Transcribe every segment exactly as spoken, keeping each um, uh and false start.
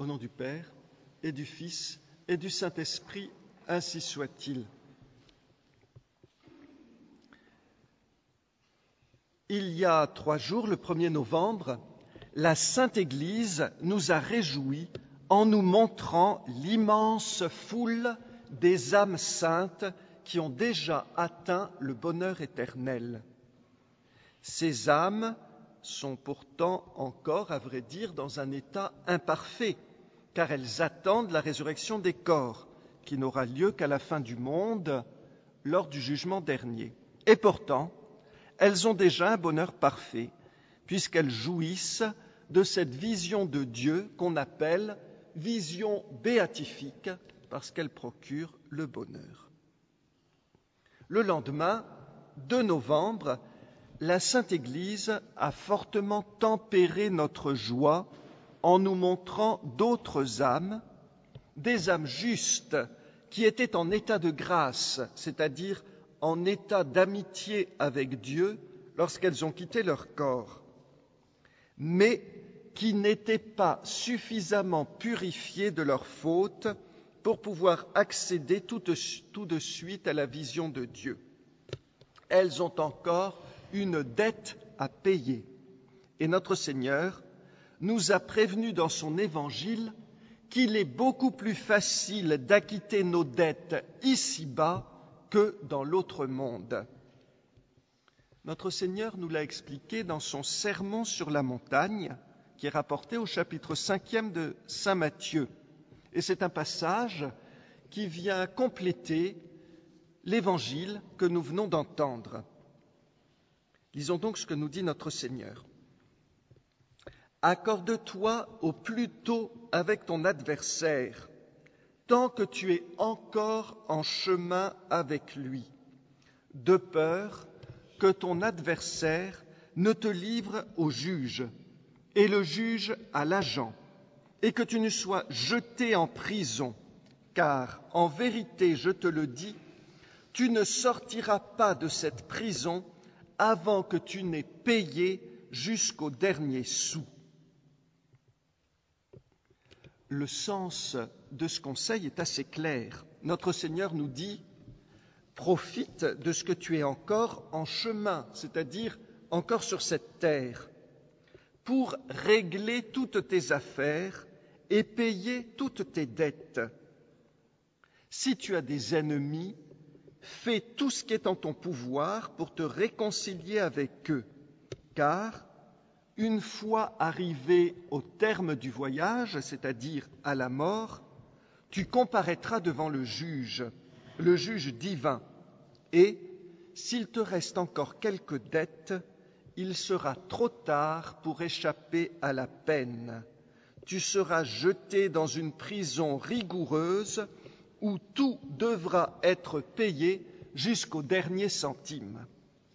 Au nom du Père, et du Fils, et du Saint-Esprit, ainsi soit-il. Il y a trois jours, le premier novembre, la Sainte Église nous a réjouis en nous montrant l'immense foule des âmes saintes qui ont déjà atteint le bonheur éternel. Ces âmes sont pourtant encore, à vrai dire, dans un état imparfait, car elles attendent la résurrection des corps, qui n'aura lieu qu'à la fin du monde, lors du jugement dernier. Et pourtant, elles ont déjà un bonheur parfait, puisqu'elles jouissent de cette vision de Dieu qu'on appelle vision béatifique, parce qu'elle procure le bonheur. Le lendemain, deux novembre, la Sainte Église a fortement tempéré notre joie en nous montrant d'autres âmes, des âmes justes qui étaient en état de grâce, c'est-à-dire en état d'amitié avec Dieu lorsqu'elles ont quitté leur corps, mais qui n'étaient pas suffisamment purifiées de leurs fautes pour pouvoir accéder tout de, tout de suite à la vision de Dieu. Elles ont encore une dette à payer. Et notre Seigneur nous a prévenus dans son évangile qu'il est beaucoup plus facile d'acquitter nos dettes ici-bas que dans l'autre monde. Notre Seigneur nous l'a expliqué dans son sermon sur la montagne, qui est rapporté au chapitre cinquième de saint Matthieu. Et c'est un passage qui vient compléter l'évangile que nous venons d'entendre. Lisons donc ce que nous dit notre Seigneur. « Accorde-toi au plus tôt avec ton adversaire, tant que tu es encore en chemin avec lui, de peur que ton adversaire ne te livre au juge, et le juge à l'agent, et que tu ne sois jeté en prison, car en vérité, je te le dis, tu ne sortiras pas de cette prison avant que tu n'aies payé jusqu'au dernier sou. » Le sens de ce conseil est assez clair. Notre Seigneur nous dit « Profite de ce que tu es encore en chemin, c'est-à-dire encore sur cette terre, pour régler toutes tes affaires et payer toutes tes dettes. Si tu as des ennemis, fais tout ce qui est en ton pouvoir pour te réconcilier avec eux, car une fois arrivé au terme du voyage, c'est-à-dire à la mort, tu comparaîtras devant le juge, le juge divin, et s'il te reste encore quelques dettes, il sera trop tard pour échapper à la peine. Tu seras jeté dans une prison rigoureuse où tout devra être payé jusqu'au dernier centime. »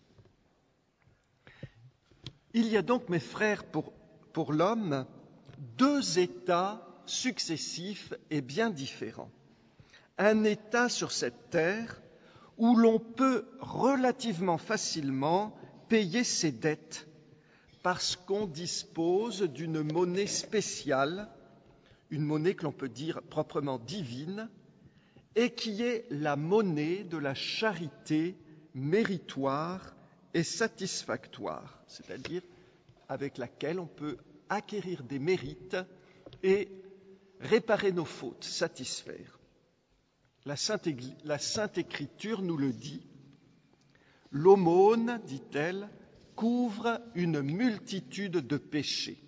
Il y a donc, mes frères, pour, pour l'homme, deux états successifs et bien différents. Un état sur cette terre où l'on peut relativement facilement payer ses dettes parce qu'on dispose d'une monnaie spéciale, une monnaie que l'on peut dire proprement divine, et qui est la monnaie de la charité méritoire et satisfactoire, c'est-à-dire avec laquelle on peut acquérir des mérites et réparer nos fautes, satisfaire. La Sainte, Église, la Sainte Écriture nous le dit. L'aumône, dit-elle, couvre une multitude de péchés.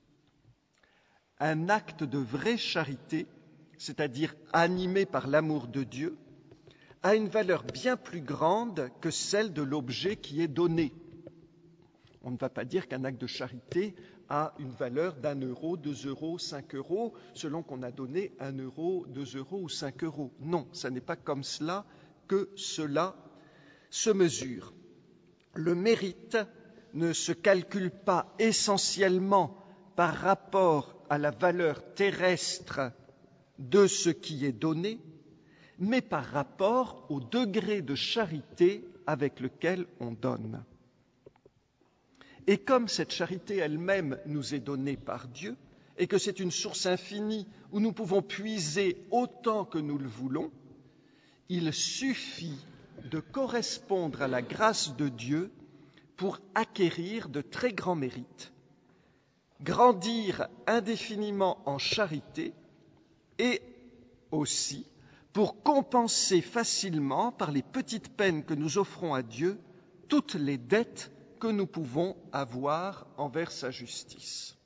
Un acte de vraie charité, c'est-à-dire animé par l'amour de Dieu, a une valeur bien plus grande que celle de l'objet qui est donné. On ne va pas dire qu'un acte de charité a une valeur d'un euro, deux euros, cinq euros, selon qu'on a donné un euro, deux euros ou cinq euros. Non, ce n'est pas comme cela que cela se mesure. Le mérite ne se calcule pas essentiellement par rapport à la valeur terrestre de ce qui est donné, mais par rapport au degré de charité avec lequel on donne. Et comme cette charité elle-même nous est donnée par Dieu, et que c'est une source infinie où nous pouvons puiser autant que nous le voulons, il suffit de correspondre à la grâce de Dieu pour acquérir de très grands mérites, grandir indéfiniment en charité et aussi pour compenser facilement par les petites peines que nous offrons à Dieu toutes les dettes que nous pouvons avoir envers sa justice.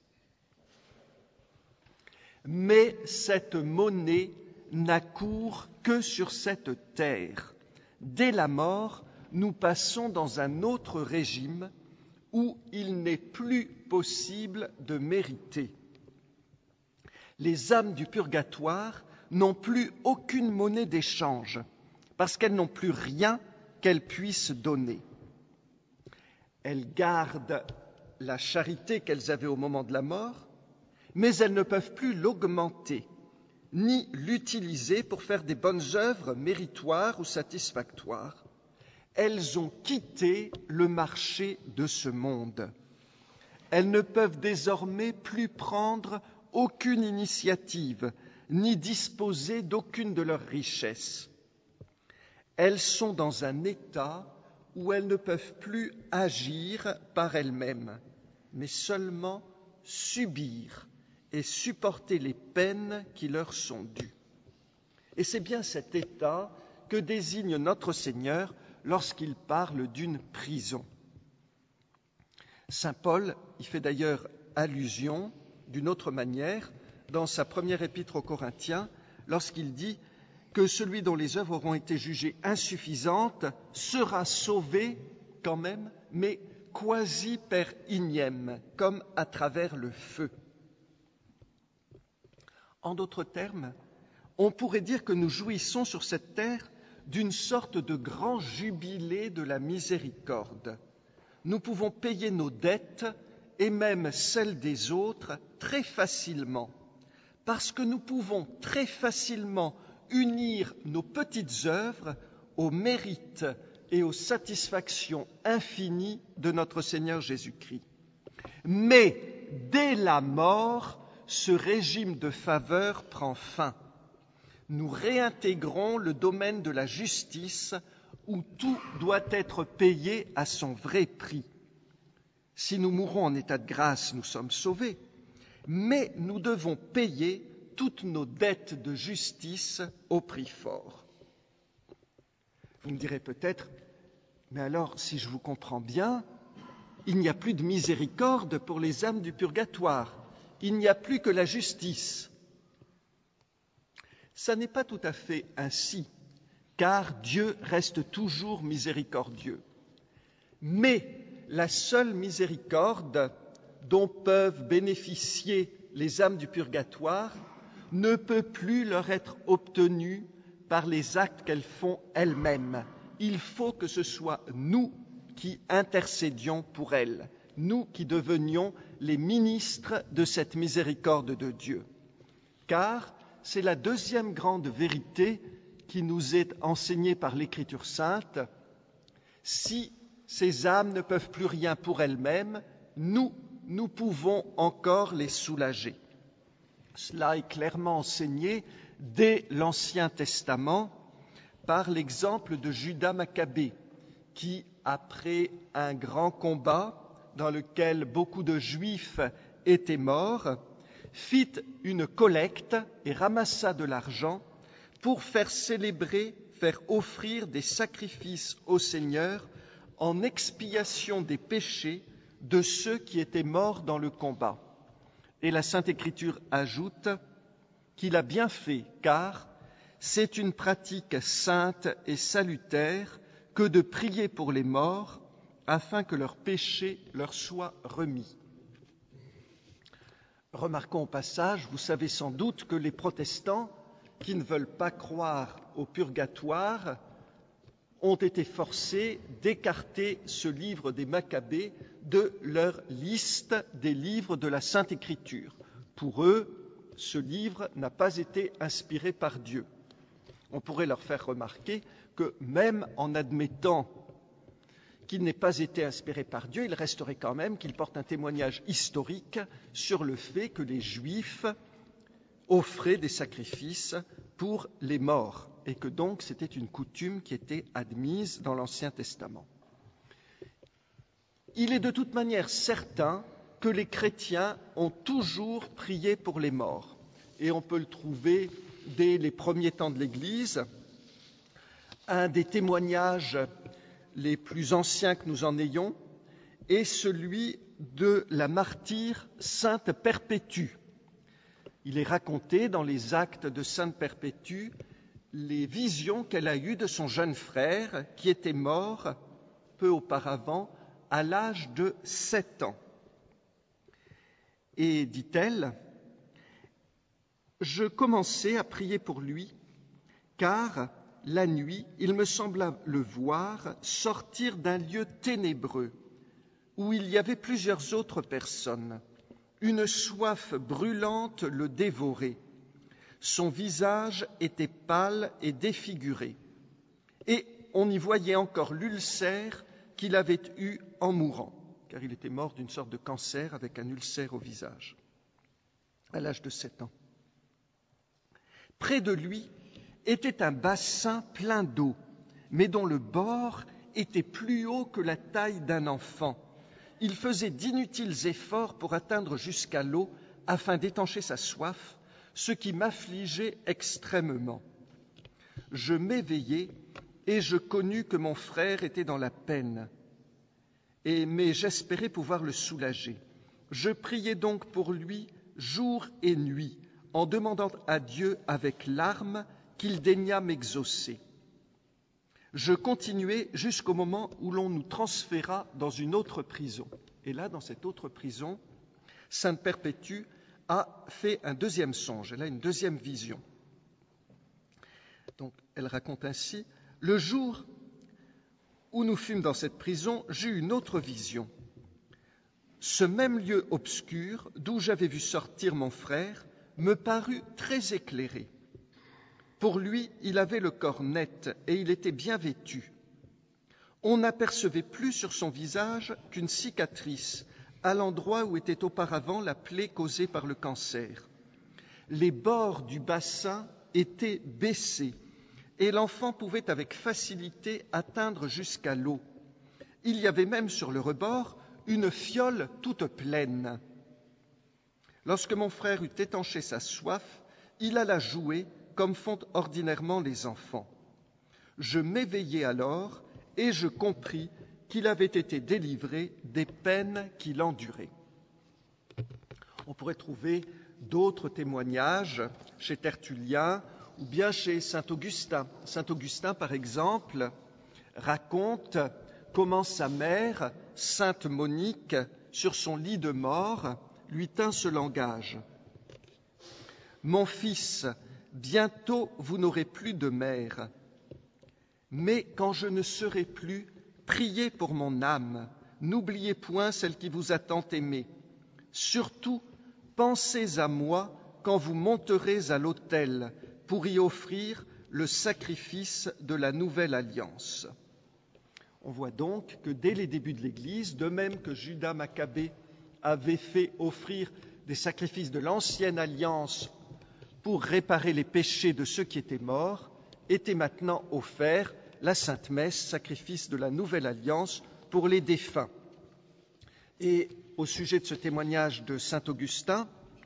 Mais cette monnaie n'accourt que sur cette terre. Dès la mort, nous passons dans un autre régime où il n'est plus possible de mériter. Les âmes du purgatoire n'ont plus aucune monnaie d'échange, parce qu'elles n'ont plus rien qu'elles puissent donner. Elles gardent la charité qu'elles avaient au moment de la mort, mais elles ne peuvent plus l'augmenter, ni l'utiliser pour faire des bonnes œuvres méritoires ou satisfactoires. Elles ont quitté le marché de ce monde. Elles ne peuvent désormais plus prendre aucune initiative, ni disposer d'aucune de leurs richesses. Elles sont dans un état où elles ne peuvent plus agir par elles-mêmes, mais seulement subir et supporter les peines qui leur sont dues. Et c'est bien cet état que désigne notre Seigneur lorsqu'il parle d'une prison. Saint Paul y fait d'ailleurs allusion d'une autre manière dans sa première épître aux Corinthiens, lorsqu'il dit que celui dont les œuvres auront été jugées insuffisantes sera sauvé quand même, mais quasi per ignem, comme à travers le feu. En d'autres termes, on pourrait dire que nous jouissons sur cette terre d'une sorte de grand jubilé de la miséricorde. Nous pouvons payer nos dettes et même celles des autres très facilement, parce que nous pouvons très facilement unir nos petites œuvres aux mérites et aux satisfactions infinies de notre Seigneur Jésus-Christ. Mais dès la mort, ce régime de faveur prend fin. Nous réintégrons le domaine de la justice où tout doit être payé à son vrai prix. Si nous mourons en état de grâce, nous sommes sauvés, mais nous devons payer toutes nos dettes de justice au prix fort. Vous me direz peut-être, mais alors, si je vous comprends bien, il n'y a plus de miséricorde pour les âmes du purgatoire, il n'y a plus que la justice. Ça n'est pas tout à fait ainsi, car Dieu reste toujours miséricordieux. Mais la seule miséricorde dont peuvent bénéficier les âmes du purgatoire ne peut plus leur être obtenue par les actes qu'elles font elles-mêmes. Il faut que ce soit nous qui intercédions pour elles, nous qui devenions les ministres de cette miséricorde de Dieu. Car c'est la deuxième grande vérité qui nous est enseignée par l'Écriture sainte. Si ces âmes ne peuvent plus rien pour elles-mêmes, nous, nous pouvons encore les soulager. Cela est clairement enseigné dès l'Ancien Testament par l'exemple de Judas Maccabée, qui, après un grand combat dans lequel beaucoup de Juifs étaient morts, fit une collecte et ramassa de l'argent pour faire célébrer, faire offrir des sacrifices au Seigneur en expiation des péchés de ceux qui étaient morts dans le combat. Et la Sainte Écriture ajoute qu'il a bien fait, car c'est une pratique sainte et salutaire que de prier pour les morts afin que leurs péchés leur soient remis. Remarquons au passage, vous savez sans doute que les protestants qui ne veulent pas croire au purgatoire ont été forcés d'écarter ce livre des Maccabées de leur liste des livres de la Sainte Écriture. Pour eux, ce livre n'a pas été inspiré par Dieu. On pourrait leur faire remarquer que même en admettant qu'il n'ait pas été inspiré par Dieu, il resterait quand même qu'il porte un témoignage historique sur le fait que les Juifs offraient des sacrifices pour les morts et que donc c'était une coutume qui était admise dans l'Ancien Testament. Il est de toute manière certain que les chrétiens ont toujours prié pour les morts. Et on peut le trouver dès les premiers temps de l'Église. Un des témoignages les plus anciens que nous en ayons est celui de la martyre Sainte Perpétue. Il est raconté dans les actes de Sainte Perpétue les visions qu'elle a eues de son jeune frère qui était mort peu auparavant à l'âge de sept ans. Et dit-elle, « Je commençai à prier pour lui, car la nuit, il me sembla le voir sortir d'un lieu ténébreux où il y avait plusieurs autres personnes. Une soif brûlante le dévorait. Son visage était pâle et défiguré. Et on y voyait encore l'ulcère qu'il avait eu en mourant, car il était mort d'une sorte de cancer avec un ulcère au visage, à l'âge de sept ans. Près de lui était un bassin plein d'eau, mais dont le bord était plus haut que la taille d'un enfant. Il faisait d'inutiles efforts pour atteindre jusqu'à l'eau afin d'étancher sa soif, ce qui m'affligeait extrêmement. Je m'éveillai et je connus que mon frère était dans la peine, et, mais j'espérais pouvoir le soulager. Je priai donc pour lui jour et nuit, en demandant à Dieu avec larmes qu'il daignât m'exaucer. Je continuai jusqu'au moment où l'on nous transféra dans une autre prison. Et là, dans cette autre prison, Sainte Perpétue a fait un deuxième songe, elle a une deuxième vision. Donc, elle raconte ainsi, « Le jour où nous fûmes dans cette prison, j'eus une autre vision. Ce même lieu obscur, d'où j'avais vu sortir mon frère, me parut très éclairé. Pour lui, il avait le corps net et il était bien vêtu. On n'apercevait plus sur son visage qu'une cicatrice à l'endroit où était auparavant la plaie causée par le cancer. Les bords du bassin étaient baissés et l'enfant pouvait avec facilité atteindre jusqu'à l'eau. Il y avait même sur le rebord une fiole toute pleine. Lorsque mon frère eut étanché sa soif, il alla jouer comme font ordinairement les enfants. Je m'éveillai alors et je compris qu'il avait été délivré des peines qu'il endurait. » On pourrait trouver d'autres témoignages chez Tertullien ou bien chez saint Augustin. Saint Augustin, par exemple, raconte comment sa mère, sainte Monique, sur son lit de mort, lui tint ce langage. « Mon fils, bientôt vous n'aurez plus de mère, mais quand je ne serai plus, priez pour mon âme, n'oubliez point celle qui vous a tant aimé. Surtout, pensez à moi quand vous monterez à l'autel pour y offrir le sacrifice de la nouvelle alliance. » On voit donc que dès les débuts de l'Église, de même que Judas Maccabée avait fait offrir des sacrifices de l'ancienne alliance pour réparer les péchés de ceux qui étaient morts, était maintenant offert la Sainte Messe, sacrifice de la Nouvelle Alliance pour les défunts. Et au sujet de ce témoignage de saint Augustin,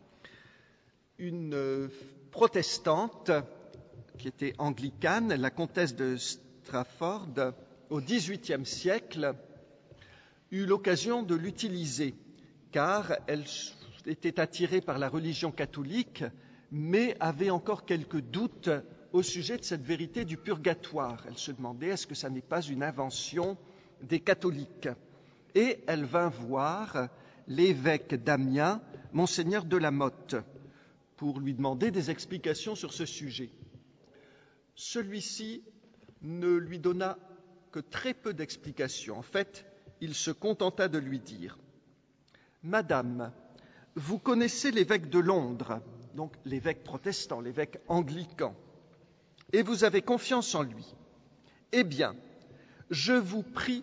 une protestante qui était anglicane, la comtesse de Strafford, au dix-huitième siècle, eut l'occasion de l'utiliser, car elle était attirée par la religion catholique, mais avait encore quelques doutes au sujet de cette vérité du purgatoire. Elle se demandait, est-ce que ça n'est pas une invention des catholiques? Et elle vint voir l'évêque d'Amiens, monseigneur de la Motte, pour lui demander des explications sur ce sujet. Celui-ci ne lui donna que très peu d'explications. En fait, il se contenta de lui dire « Madame, vous connaissez l'évêque de Londres, donc l'évêque protestant, l'évêque anglican, et vous avez confiance en lui. Eh bien, je vous prie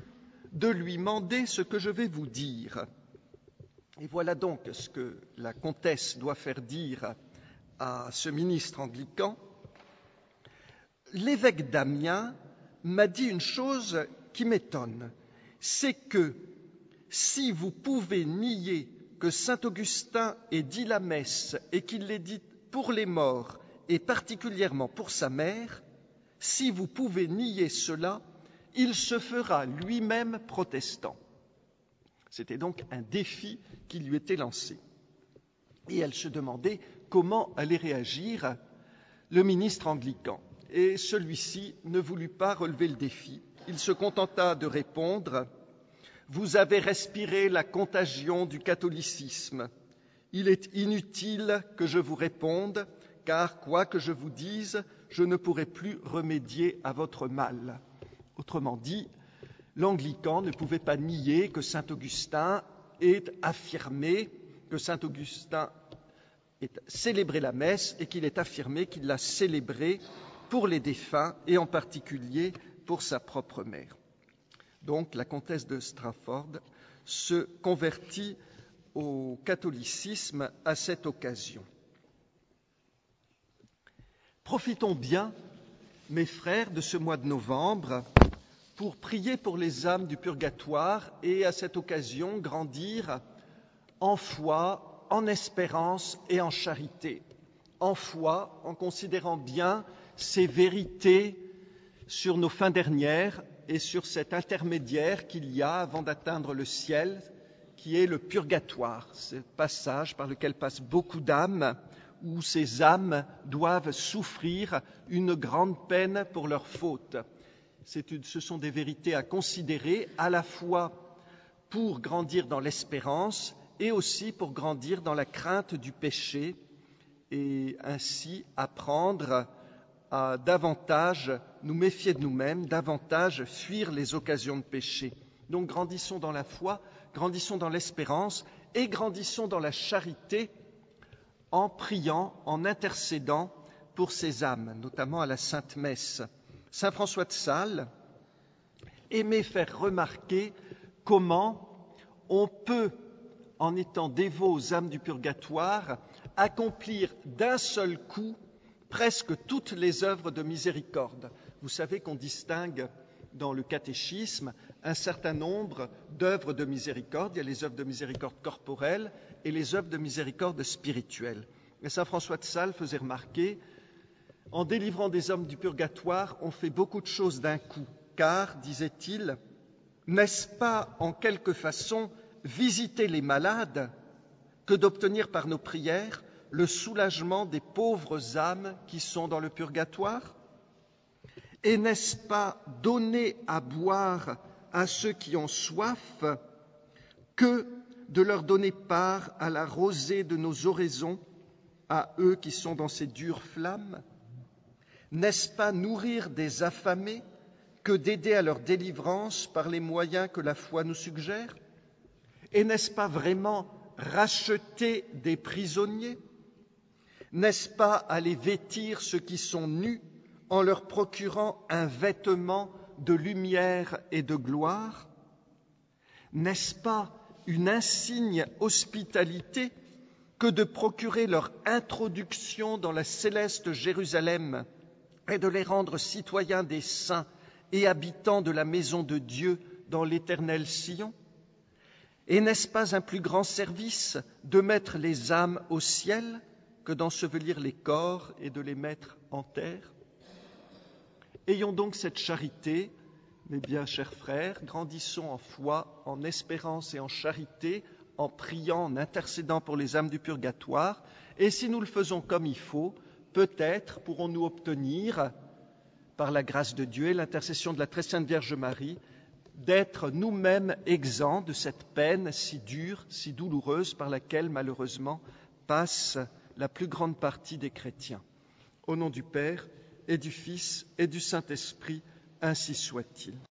de lui mander ce que je vais vous dire. » Et voilà donc ce que la comtesse doit faire dire à ce ministre anglican. « L'évêque d'Amiens m'a dit une chose qui m'étonne, c'est que si vous pouvez nier que saint Augustin ait dit la messe et qu'il l'ait dit pour les morts et particulièrement pour sa mère, si vous pouvez nier cela, il se fera lui-même protestant. » C'était donc un défi qui lui était lancé. Et elle se demandait comment allait réagir le ministre anglican. Et celui-ci ne voulut pas relever le défi. Il se contenta de répondre « Vous avez respiré la contagion du catholicisme. Il est inutile que je vous réponde, car quoi que je vous dise, je ne pourrai plus remédier à votre mal. » Autrement dit, l'anglican ne pouvait pas nier que saint Augustin ait affirmé, que saint Augustin ait célébré la messe et qu'il ait affirmé qu'il l'a célébrée pour les défunts et en particulier pour sa propre mère. Donc la comtesse de Strafford se convertit au catholicisme à cette occasion. Profitons bien, mes frères, de ce mois de novembre pour prier pour les âmes du purgatoire et à cette occasion grandir en foi, en espérance et en charité. En foi, en considérant bien ces vérités sur nos fins dernières et sur cet intermédiaire qu'il y a avant d'atteindre le ciel, qui est le purgatoire, ce passage par lequel passent beaucoup d'âmes, où ces âmes doivent souffrir une grande peine pour leurs fautes. C'est une, ce sont des vérités à considérer à la fois pour grandir dans l'espérance et aussi pour grandir dans la crainte du péché et ainsi apprendre à davantage nous méfier de nous-mêmes, davantage fuir les occasions de péché. Donc grandissons dans la foi, grandissons dans l'espérance et grandissons dans la charité en priant, en intercédant pour ces âmes, notamment à la Sainte Messe. Saint François de Sales aimait faire remarquer comment on peut, en étant dévot aux âmes du purgatoire, accomplir d'un seul coup presque toutes les œuvres de miséricorde. Vous savez qu'on distingue dans le catéchisme un certain nombre d'œuvres de miséricorde. Il y a les œuvres de miséricorde corporelle et les œuvres de miséricorde spirituelle. Et saint François de Sales faisait remarquer, en délivrant des hommes du purgatoire, on fait beaucoup de choses d'un coup, car, disait-il, n'est-ce pas en quelque façon visiter les malades que d'obtenir par nos prières le soulagement des pauvres âmes qui sont dans le purgatoire? Et n'est-ce pas donner à boire à ceux qui ont soif que de leur donner part à la rosée de nos oraisons, à eux qui sont dans ces dures flammes? N'est-ce pas nourrir des affamés que d'aider à leur délivrance par les moyens que la foi nous suggère? Et n'est-ce pas vraiment racheter des prisonniers? N'est-ce pas aller vêtir ceux qui sont nus en leur procurant un vêtement de lumière et de gloire? N'est-ce pas une insigne hospitalité que de procurer leur introduction dans la céleste Jérusalem et de les rendre citoyens des saints et habitants de la maison de Dieu dans l'éternel Sion? Et n'est-ce pas un plus grand service de mettre les âmes au ciel que d'ensevelir les corps et de les mettre en terre? Ayons donc cette charité, mes bien chers frères, grandissons en foi, en espérance et en charité, en priant, en intercédant pour les âmes du purgatoire, et si nous le faisons comme il faut, peut-être pourrons-nous obtenir, par la grâce de Dieu et l'intercession de la très sainte Vierge Marie, d'être nous-mêmes exempts de cette peine si dure, si douloureuse, par laquelle malheureusement passe la plus grande partie des chrétiens. Au nom du Père et du Fils et du Saint-Esprit, ainsi soit-il.